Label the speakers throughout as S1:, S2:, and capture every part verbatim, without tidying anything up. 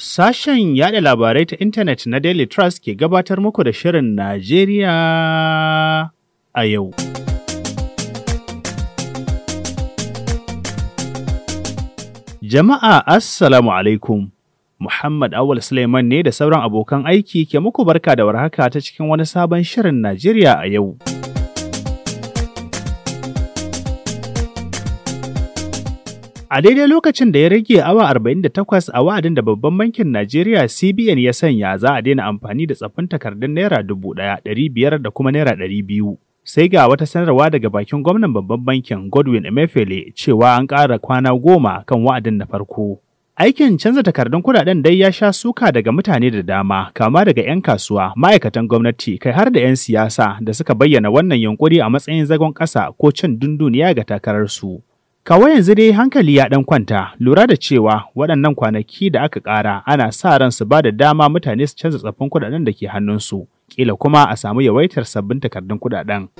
S1: Sashen yada labarai ta intanet na Daily Trust ke gabatar muku da Shirin Najeriya a yau. Jama'a Assalamu alaikum. Muhammad Awal Suleiman ne da sauran abokan aiki ke muku barka da warhaka ta cikin wani sabon Shirin Najeriya a yau. A daidai lokacin da ya rage awa arba'in da takwas a wa'adin da Babban Bankin Najeriya C B N ya sanya za a daina amfani da tsaffin takardun Naira dubu ɗaya, ɗari biyar da kuma Naira ɗari biyu. Sai ga wata sanarwa daga bakin gwamnan Babban Bankin Godwin Emefiele cewa an ƙara kwana goma kan wa'adin na farko. Aikin canza takardun kuɗaɗen dai ya sha suka daga mutane da dama, kama daga 'yan kasuwa, ma'aikatan gwamnati, kai har da 'yan siyasa da suka bayyana wannan yunkuri a matsayin zagon ƙasa ko cin dunduniya ga takararsu. Kawai yanzu dai hankali ya ɗan kwanta, lura da cewa waɗannan kwanaki da aka ƙara ana sa ran su ba da dama mutane su canza tsaffin kuɗaɗen da ke hannunsu, ƙila kuma a samu yawaitar sabbin takardun kuɗaɗen.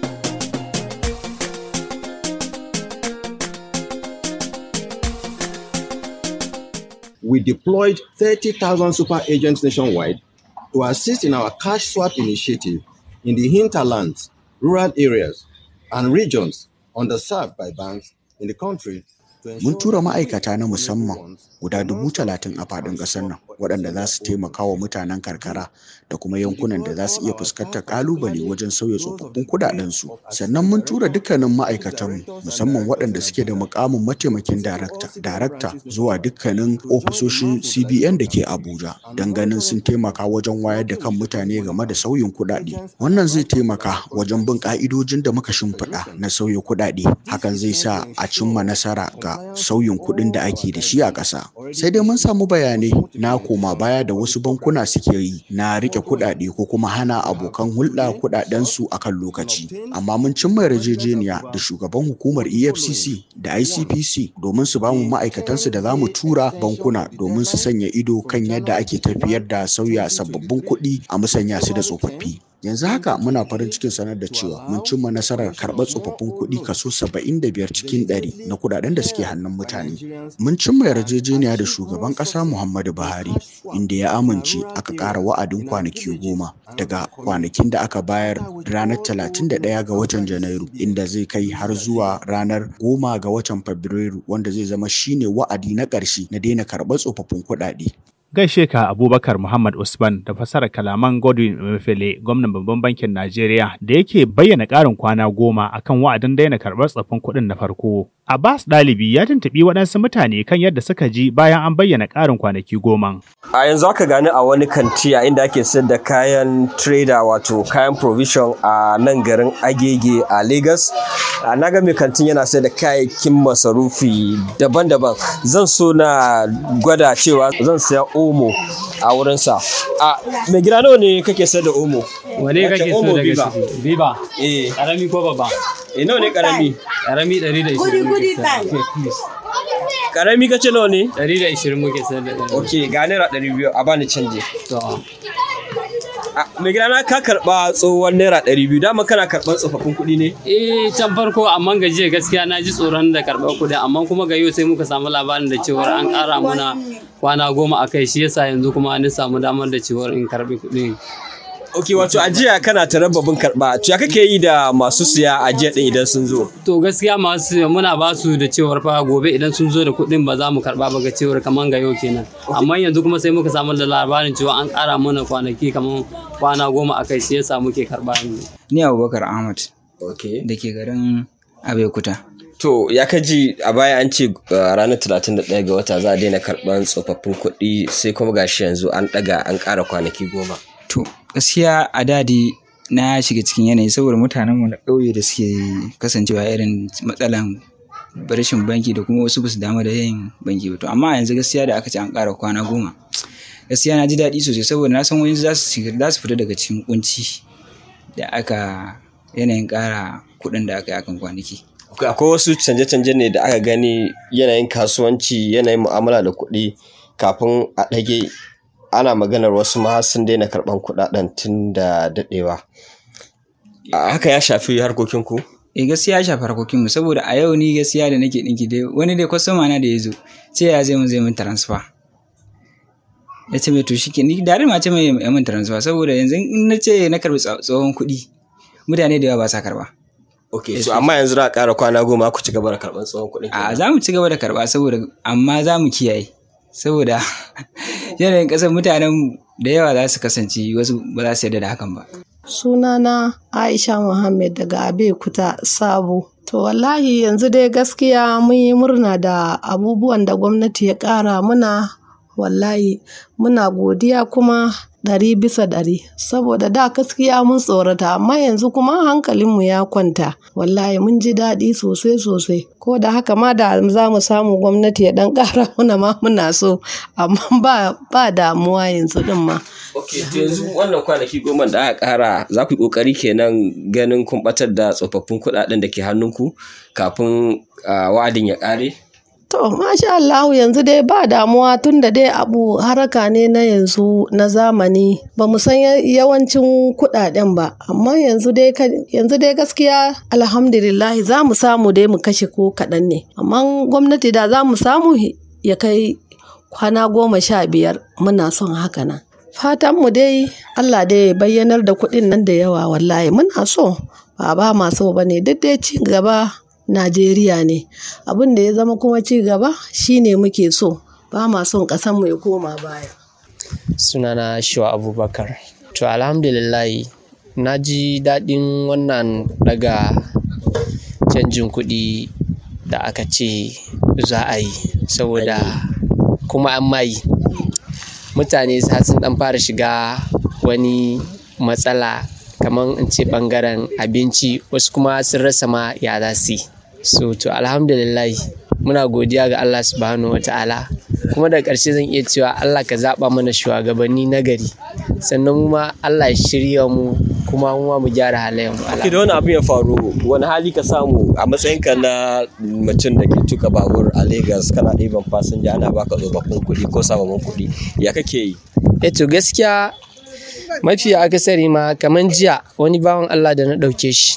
S2: We deployed thirty thousand super agents nationwide to assist in our cash swap initiative in the hinterlands, rural areas, and regions underserved by banks in the country.
S3: Mun tura ma'aikata na musamman guda dubu talatin a faɗin ƙasar nan waɗanda za su taimaka wa mutanen karkara da kuma yankunan da za su iya fuskantar ƙalubale wajen sauya tsofaffin kuɗaɗensu. Sannan mun tura dukkanin ma'aikatanmu musamman waɗanda suke da muƙamin mataimakin darakta, darakta zuwa dukkanin ofisoshin C B N da ke Abuja don ganin sun taimaka wajen wayar da kan mutane game da sauyin kuɗaɗe. Wannan zai taimaka wajen bin ƙa'idojin da muka shimfiɗa na sauya kuɗaɗe. Hakan zai sa a cimma nasara ga sauyin kuɗin da ake da shi a ƙasa. Sai dai mun samu bayanai na koma baya da wasu bankuna suke yi na rike kuɗaɗe ko kuma hana abokan hulɗa kuɗaɗensu a kan lokaci. Amma mun cimma yarjejeniya da shugaban hukumar E F C C da I C P C domin su bamu ma'aikatansu da za mu tura bankuna domin su sanya ido kan yadda ake tafiyar da sauya sababbin kuɗi a musanya su da tsofaffi. Yanzu haka muna farin cikin sanar da cewa mun cimma nasarar karɓar tsofaffin kuɗi kaso saba'in da biyar cikin ɗari na kuɗaɗen da suke hannun mutane. Mun cimma yarjejeniya da shugaban ƙasa Muhammadu Buhari inda ya amince aka ƙara wa'adin kwanaki goma daga kwanakin da aka bayar ranar talatin da ɗaya ga watan Janairu inda zai kai har zuwa ranar goma ga watan Fabrairu wanda zai zama shine wa'adi na ƙarshe na daina karɓar tsofaffin kuɗaɗe.
S1: Gaishe ka Abubakar Muhammad Usman da fasarar kalaman Godwin Emefiele, gwamnan Babban Bankin Najeriya da yake bayyana ƙarin kwana goma akan wa'adin daina karɓar tsaffin kuɗin na farko. Abbas Ɗalibi ya tuntuɓi waɗansu mutane kan yadda suka ji bayan an bayyana ƙarin kwanaki goma.
S4: A yanzu aka gani a wani kanti a inda ake sayar da kayan trader wato kayan provision a nan garin Agege a Lagos. Na ga mai kantin yana sayar da kayayyakin masarufi daban-daban. Zan so na gwada cewa zan saya omo a wurinsa. A mai gida nawa ne kake sayar da omo?
S5: Wane kake so daga ciki? Biba. Eh. Karami ko babba?
S4: Eh nawa ne karami?
S5: Karami ɗari da ishirin.
S4: Karami kace nawa ne?
S5: ɗari da ishirin muke sayar da ɗari.
S4: Okay, ga naira ɗari biyu a bani canji.
S5: To.
S4: Mai gida na ka karɓa tsohon naira ɗari biyu, dama kana karɓar tsofaffin kuɗi ne?
S5: Eh can farko amma ga jiya gaskiya na ji tsoron da karɓar kuɗi amma kuma ga yau sai muka samu labarin da cewar an ƙara muna kwana goma a kai shi yasa yanzu kuma an samu damar da cewar in karɓi kuɗi.
S4: Ok, wato ajiya kana ta rababin karɓa, to ya kake yi da masu siya ajiya ɗin idan sun zo?
S5: To gaskiya masu muna ba su da cewar fa gobe idan sun zo da kuɗin ba za mu karɓa ba ga cewar kaman ga yau kenan. Amma yanzu kuma sai muka samu da labarin cewa an ƙara mana kwanaki kaman kwana goma a kai shi yasa muke karɓa yanzu.
S6: Ni Abubakar Ahmad.
S4: Ok.
S6: Da ke garin Abeokuta.
S4: To ya kaji a baya an ce ranar talatin da ɗaya ga wata za a daina karɓar tsofaffin kuɗi sai kuma gashi yanzu an ɗaga an ƙara kwanaki goma.
S6: To gaskiya a dadi na shiga cikin yanayi saboda mutanenmu na ƙauye da suke kasancewa irin matsalan rashin banki da kuma wasu basu damu da yin banki ba. To amma yanzu gaskiya da aka ce an ƙara kwana goma gaskiya na ji daɗi sosai saboda na san wani za su fita daga cikin kunci da aka yanayin ƙara kuɗin da aka yi akan kwanaki.
S4: Akwai wasu canje-canje ne da aka gani yanayin kasuwanci yanayin mu'amala da kuɗi kafin a ɗage. Ana maganar wasu ma sun daina karɓan kuɗaɗen tun da daɗewa. Haka ya shafi harkokinku?
S6: Eh gaskiya ya shafi harkokinmu saboda a yau ni gaskiya da nake ɗinki dai wani dai kwastoma na da ya zo sai ya zai mun zai mun transfer ya ce mai to shi ke ni da ma ce mai yamin transfer saboda yanzu in na ce na karbi tsohon kuɗi mutane da yawa ba sa karba.
S4: Ok, so amma yanzu za a ƙara kwana goma ku ci gaba da karɓar tsohon kuɗin.
S6: A za mu ci gaba da karɓa saboda amma za mu kiyaye saboda yanayin ƙasar mutanen da yawa za su kasance wasu ba za su yarda da hakan ba.
S7: Sunana Aisha Muhammad daga Abeokuta Sabo. To wallahi yanzu dai gaskiya mun yi murna da abubuwan da gwamnati ya ƙara muna, wallahi muna godiya kuma ɗari bisa ɗari saboda da gaskiya mun tsorata amma yanzu kuma hankalinmu ya kwanta, wallahi mun ji daɗi sosai sosai, ko da haka ma da za mu samu gwamnati ya ɗan ƙara muna ma muna so amma ba, ba damuwa yanzu ɗin ma.
S4: Ok, yanzu wannan kwanaki goma da aka ƙara za ku yi ƙoƙari kenan ganin kun ɓatar da tsofaffin kuɗaɗen da ke hannunku kafin wa'adin ya ƙare?
S7: To, masha Allah yanzu dai ba damuwa tun da dai abu haraka ne na yanzu na zamani ba mu san yawancin kuɗaɗen ba, amma yanzu dai yanzu dai gaskiya alhamdulillah za mu samu dai mu kashe ko kaɗan ne, amma gwamnati da za mu samu ya kai kwana goma sha biyar muna son haka nan. Fatan mu dai Allah dai bayyanar da kuɗin nan da yawa, wallahi muna so ba ba ma so bane, duk dai ci gaba Najeriya ne, abin da ya zama kuma ci gaba shine muke so, ba ma son ƙasar mu ya koma baya.
S8: Sunana Shuwa Abubakar. To alhamdulillah na ji daɗin wannan daga canjin kuɗi da aka ce za a yi saboda kuma an mayi mutane sun ɗan fara shiga wani matsala kamar in ce ɓangaren abinci, wasu kuma sun rasa ma ya za su yi. So to alhamdulillah muna godiya ga Allah subhanahu wa ta'ala, kuma da ƙarshe zan iya cewa Allah ka zaɓa mana shugabanni na gari, sannan mu ma Allah ya shirya mu kuma mu ma mu gyara halayen mu.
S4: Ok, da wani abu ya faru wani hali ka samu a matsayinka na mutum da ke tuka babur a Lagos kana ɗiban fasinja ana baka tsofaffin kuɗi ko sababbin kuɗi, ya kake yi?
S8: Eh to gaskiya mafi akasari ma kamar jiya wani bawan Allah da na ɗauke shi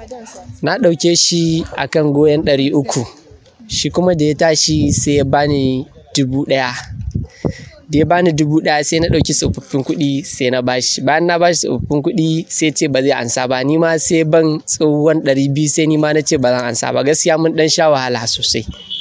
S8: na ɗauke shi akan goyon ɗari uku, shi kuma da ya tashi sai ya bani dubu ɗaya da ya bani dubu ɗaya sai na ɗauki tsofaffin kuɗi sai na bashi, bayan na bashi tsofaffin kuɗi sai ce ba zai ansa ba, ni ma sai ban tsohon ɗari biyu sai ni ma na ce ba zan ansa ba. Gaskiya mun ɗan sha wahala sosai.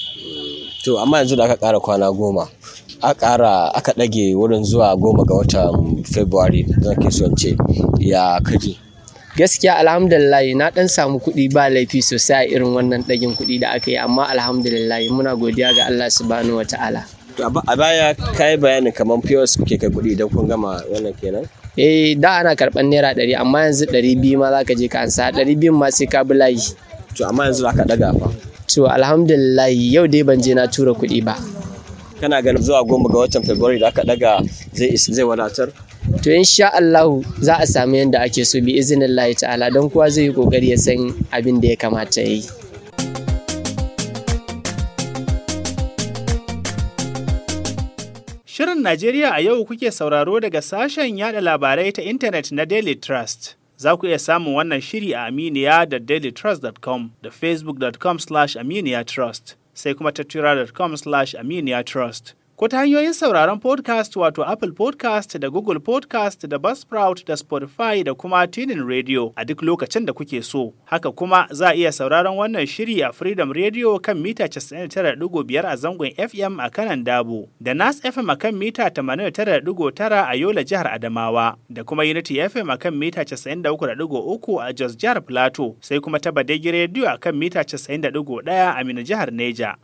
S4: To amma yanzu da aka ƙara kwana goma aka ƙara aka ɗage wurin zuwa goma ga watan February zan ke son ce, ya kaji?
S8: Gaskiya alhamdulillah na ɗan samu kuɗi ba laifi sosai a irin wannan ɗagin kuɗi da aka yi, amma alhamdulillah muna godiya ga Allah subhanahu wata'ala.
S4: A baya ka yi bayanin kamar P O S kuke kai kuɗi idan kun gama wannan kenan?
S8: Eh da ana karɓar naira ɗari amma yanzu ɗari biyu ma za ka je ka ansa, ɗari biyun ma sai ka bi layi.
S4: To amma yanzu za ka ɗaga fa?
S8: To alhamdulillah yau dai ban je na tura kuɗi ba.
S4: Kana ganin zuwa goma ga watan February da aka ɗaga zai zai wadatar?
S8: To insha Allah za a samu yadda ake so bi iznillahi ta'ala, don kowa zai yi kokari ya san abin da ya kamata ya yi.
S1: Shirin Najeriya a yau kuke sauraro daga sashen yada labarai ta intanet na Daily Trust. Za ku iya samun wannan shiri a aminiya da dailytrust dot com da facebook dot com slash aminiya trust, sai kuma ta twitter dot com slash aminiya trust. Ko ta hanyoyin sauraron podcast wato Apple podcast da Google podcast da Buzzsprout da Spotify da kuma Tunin Radio a duk lokacin da kuke so. Haka kuma za a iya sauraron wannan shiri a Freedom Radio kan mita casa'in da tara da ɗigo biyar a zangon F M a kanan Dabo, da Nas F M a kan mita tamanin da tara da ɗigo tara a Yola jihar Adamawa, da kuma Unity F M a kan mita casa'in da uku da ɗigo uku a Jos jihar Plateau, sai kuma ta Badegi Radio a kan mita casa'in da ɗigo ɗaya a Mina jihar Neja.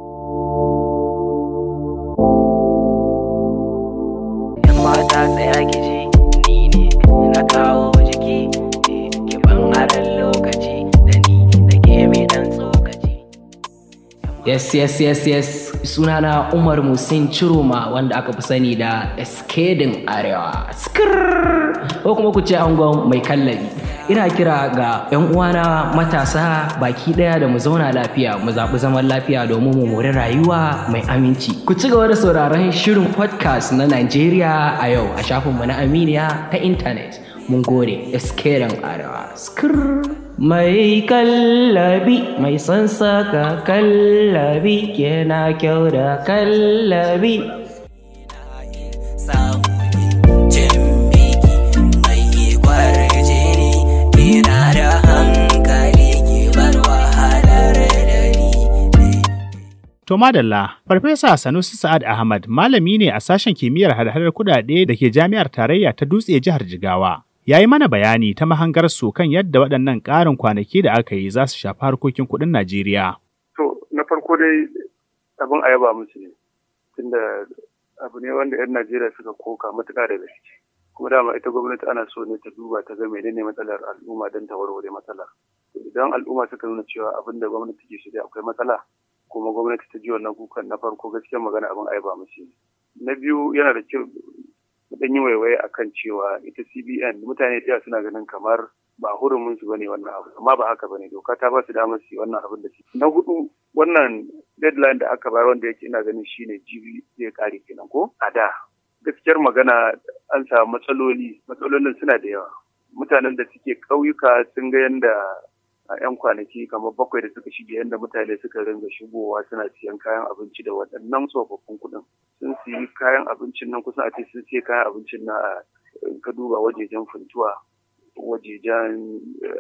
S9: Mata tsaya ki ji ni ne na kawo jiki, ki ban aran lokaci da ni da ke mai dan tsokaci.
S10: Yes, yes, yes, yes. Sunana Umar Musin Chiroma wanda aka fi sani da Eskedin Arewa. Skrrr! Ko kuma ku ce angon mai kallabi. Ina kira ga 'yan uwana matasa baki ɗaya da mu zauna lafiya, mu zaɓi zaman lafiya domin mu mori rayuwa mai aminci. Ku ci gaba da sauraron shirin podcast na Najeriya a yau a shafinmu na Aminiya ta intanet. Mun gode, Eskedin Arewa. Skrrr! Mai kallabi, mai son saka kallabi, yana kyau da kallabi.
S1: To madalla, Farfesa Sanusi Sa'ad Ahmad malami ne a sashen kimiyyar hada-hadar kuɗaɗe da ke Jami'ar Tarayya ta Dutse jihar Jigawa. Ya yi mana bayani ta mahangar su kan yadda waɗannan ƙarin kwanaki da aka yi za su shafi harkokin kuɗin Najeriya.
S11: To, na farko dai abin a yaba musu ne, tunda abu ne wanda 'yan Najeriya suka koka matuƙa da gaske. Kuma dama ita gwamnati ana so ne ta duba ta ga menene matsalar al'umma don ta warware matsalar. Idan al'umma suka nuna cewa abin da gwamnati ke shirya akwai matsala, kuma gwamnati ta ji wannan kukan, na farko gaskiyar magana abin ai ba musu. Na biyu yana da kyau dan yi waiwaye akan cewa ita C B N mutane da suna ganin kamar ba hurumin su bane wannan abu, amma ba haka bane, doka ta ba su damar su yi wannan abin da su. Na hudu, wannan deadline da aka bayar wanda yake ina ganin shine jibi zai kare kenan ko a da. Gaskiyar magana an samu matsaloli, matsalolin suna da yawa. Mutanen da suke ƙauyuka sun ga yanda a 'yan kwanaki kamar bakwai da suka shige yadda mutane suka ringa shigowa suna siyan kayan abinci da waɗannan tsofaffin kuɗin. Sun siyi kayan abincin nan kusan a ce sun siya kayan abincin na a ka duba wajejen Funtuwa, wajejen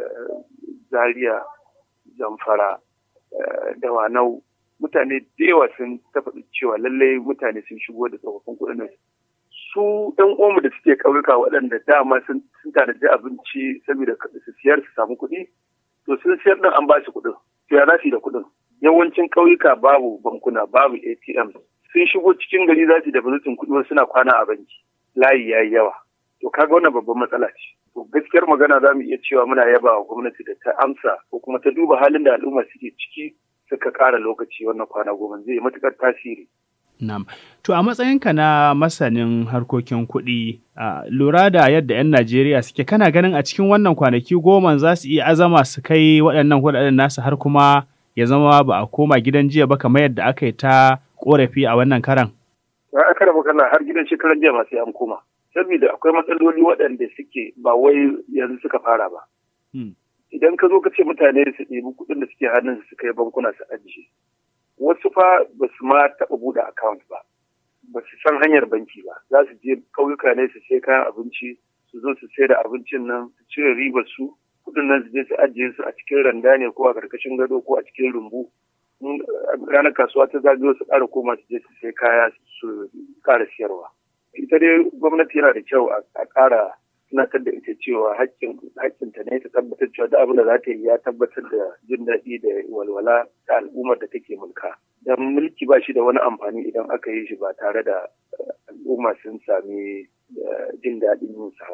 S11: Zaria, Zamfara, Dawanau. Mutane da yawa sun tafaɗi cewa lallai mutane sun shigo da tsofaffin kuɗin nan. Su ɗan omu da suke ƙauyuka waɗanda dama sun tanaji abinci saboda su siyar su samu kuɗi. To sun siyar da an ba su kuɗin, to ya za su yi da kuɗin? Yawancin ƙauyuka babu bankuna, babu A T M. Sun shigo cikin gari za su da bulletin kuɗi suna kwana a banki. Layi ya yi yawa. To kaga wannan babban matsala ce. To gaskiyar magana za mu iya cewa muna yaba wa gwamnati da ta amsa ko kuma ta duba halin da al'umma suke ciki suka ƙara lokaci wannan kwana goma zai yi matuƙar tasiri.
S1: Nam. To a matsayinka na masanin harkokin kuɗi, uh, lura da yadda 'yan Najeriya suke, kana ganin a cikin wannan kwanaki goma za su iya azama su kai waɗannan kuɗaɗen nasu har kuma ya zama ba a koma gidan jiya ba kamar yadda aka yi ta ƙorafi a wannan karan?
S11: Ya aka da magana har gidan shekaran jiya ma sai an koma. Saboda akwai matsaloli waɗanda suke ba wai yanzu suka fara ba. Hmm. Idan ka zo ka ce mutane su ɗebi kuɗin da suke hannun su kai bankuna su ajiye. Wasu fa ba su ma taɓa buɗe account ba, ba su san hanyar banki ba, za su je ƙauyuka ne su sai kayan abinci, su zo su sai da abincin nan, su cire ribar su, kuɗin nan su je su ajiye su a cikin randa ne ko a ƙarƙashin gado ko a cikin rumbu. Ranar kasuwa ta zagayo su ƙara koma su je su sai kaya su ƙara siyarwa. Ita dai gwamnati yana da kyau a ƙara tunatar da ita cewa haƙƙinta ne ta tabbatar cewa duk abin da za ta yi ya tabbatar da jin daɗi da walwala da al'ummar da take mulka. Dan mulki ba shi da wani amfani idan aka yi shi ba tare da al'umma sun sami jin daɗin yin sa.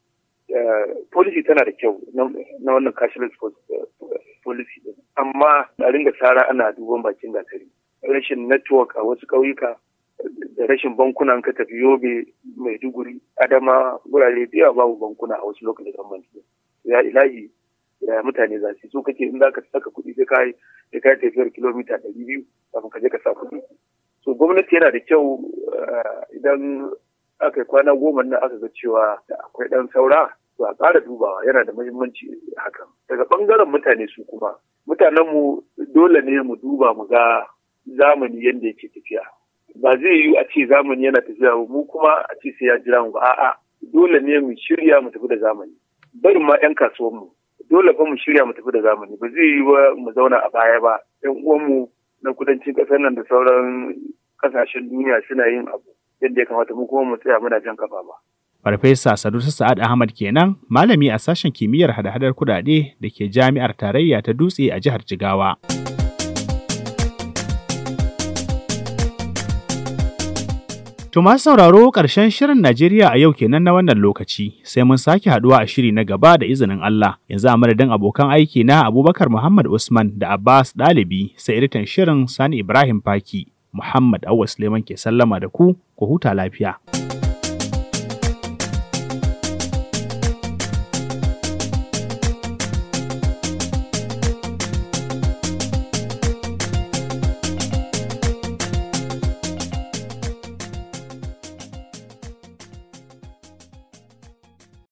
S11: Policy tana da kyau na wannan cashless policy din, amma a ringa tsara ana duban bakin gatari. Rashin network a wasu ƙauyuka da rashin bankuna ka tafi Yobe, Maiduguri, Adama, wurare da yawa babu bankuna a wasu lokacin gwamnati. Ya ilahi da mutane za su so kake in za ka saka kuɗi sai kai sai kai tafiyar kilomita ɗari biyu kafin ka je ka sa kuɗi. So gwamnati yana da kyau idan aka yi kwana goma nan aka ga cewa akwai ɗan saura to a ƙara dubawa, yana da muhimmanci hakan. Daga ɓangaren mutane su kuma mutanenmu dole ne mu duba mu ga zamani yadda yake tafiya. Ba zai yiwu a ce zamani yana tafiya mu kuma a ce sai ya jira mu ba, a'a dole ne mu shirya mu tafi da zamani. Barin ma 'yan kasuwanmu dole fa mu shirya mu tafi da zamani, ba zai yiwu mu zauna a baya ba. 'Yan uwanmu na kudancin ƙasar nan da sauran ƙasashen duniya suna yin abu yadda ya kamata, mu kuma mu tsaya muna jan kafa ba.
S1: Farfesa Sanusi Sa'ad Ahmad kenan, malami a sashen kimiyyar hada-hadar kuɗaɗe da ke Jami'ar Tarayya ta Dutse a jihar Jigawa. To masu sauraro, ƙarshen shirin Najeriya a yau kenan na wannan lokaci, sai mun sake haɗuwa a shiri na gaba da izinin Allah. Yanzu a madadin abokan aiki na Abubakar Muhammad Usman da Abbas Ɗalibi, sai editan shirin Sani Ibrahim Faki, Muhammad Awwa Suleiman ke sallama da ku, ku huta lafiya.